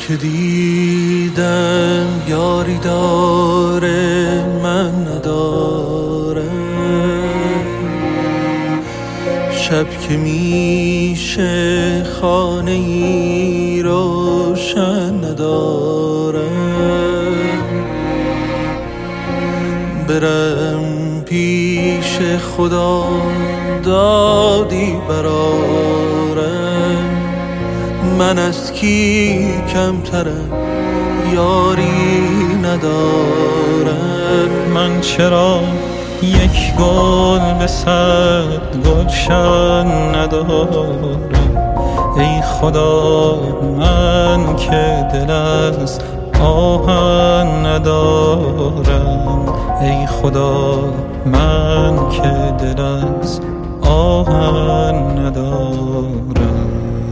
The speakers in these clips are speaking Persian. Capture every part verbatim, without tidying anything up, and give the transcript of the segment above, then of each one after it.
که دیدم یاری داره من نداره، شب که میشه خانه ای روشن نداره، برم پیش خدا دادی برارم، من از کی کمترم یاری ندارم. من چرا یک گل به صد گلشن ندارم، ای خدا من که دل از آهن ندارم، ای خدا من که دل از آهن ندارم.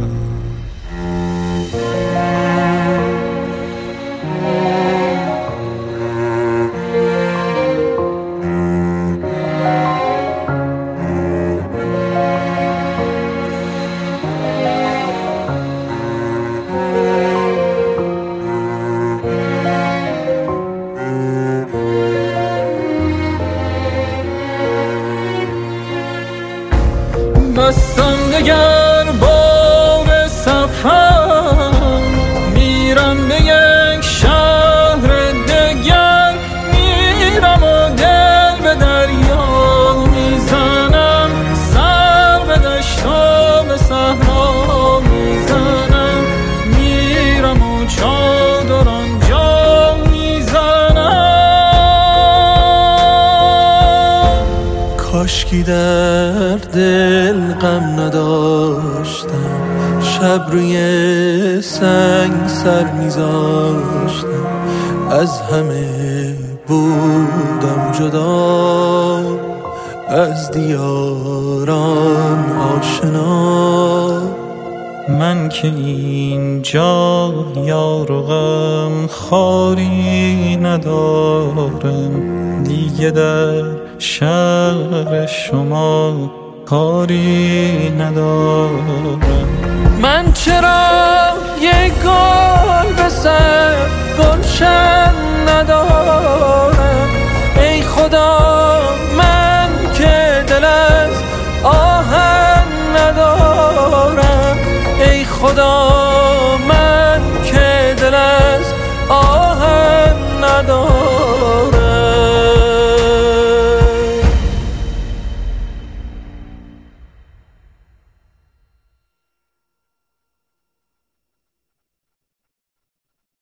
بستم دگر بار سفر، میرم به یک شهر دگر، میرم و دل به دریا میزنم، سر به دشت و به صحرا میزنم، میرم و چادر آنجا میزنم. کاشکی در دل غم نداشتم، شب روی سنگ سر میذاشتم، از همه بودم جدا، از دیاران آشنا. من که اینجا یار و غم خاری ندارم، دیگه در شهر شما کاری ندارم. من چرا یک گل به سر گلشن ندارم،